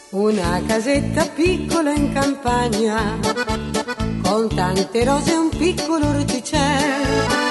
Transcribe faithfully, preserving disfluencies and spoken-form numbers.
Una casetta piccola in campagna, con tante rose e un piccolo orticello.